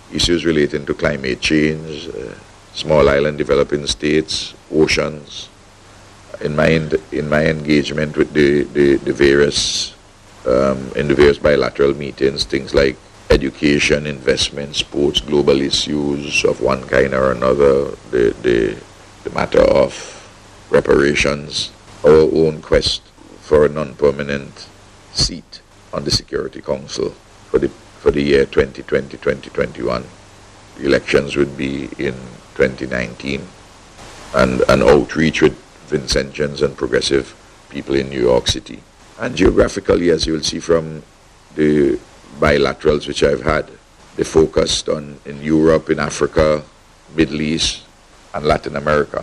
issues relating to climate change, small island developing states, oceans. In my engagement with the various in the various bilateral meetings, things like education, investment, sports, global issues of one kind or another, the matter of reparations, our own quest for a non-permanent seat on the Security Council for the year 2020-2021. The elections would be in 2019, and an outreach with Vincentians and progressive people in New York City. And geographically, as you will see from the bilaterals which I've had, they focused on in Europe, in Africa, Middle East, and Latin America.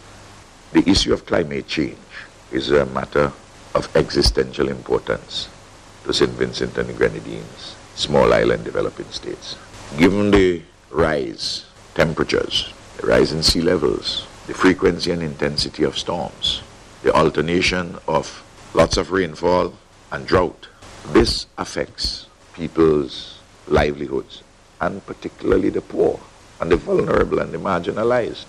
The issue of climate change is a matter of existential importance to St. Vincent and the Grenadines, small island developing states. Given the rise temperatures, the rise in sea levels, the frequency and intensity of storms, the alternation of lots of rainfall and drought, this affects people's livelihoods, and particularly the poor and the vulnerable and the marginalized.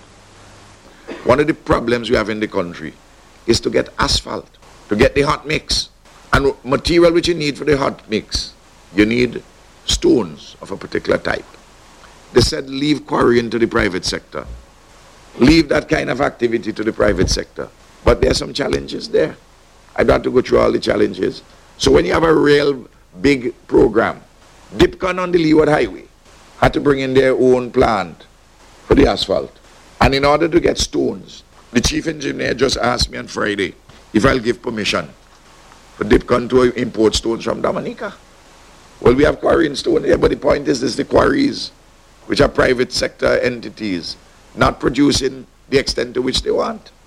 One of the problems we have in the country is to get asphalt, to get the hot mix. And material which you need for the hot mix, you need stones of a particular type. They said leave quarrying to the private sector. Leave that kind of activity to the private sector. But there are some challenges there. I don't have to go through all the challenges. So when you have a real big program, Dipcon on the Leeward Highway had to bring in their own plant for the asphalt. And in order to get stones, the chief engineer just asked me on Friday if I'll give permission for Dipcon to import stones from Dominica. Well, we have quarrying stone here, but the point is the quarries, which are private sector entities, not producing the extent to which they want.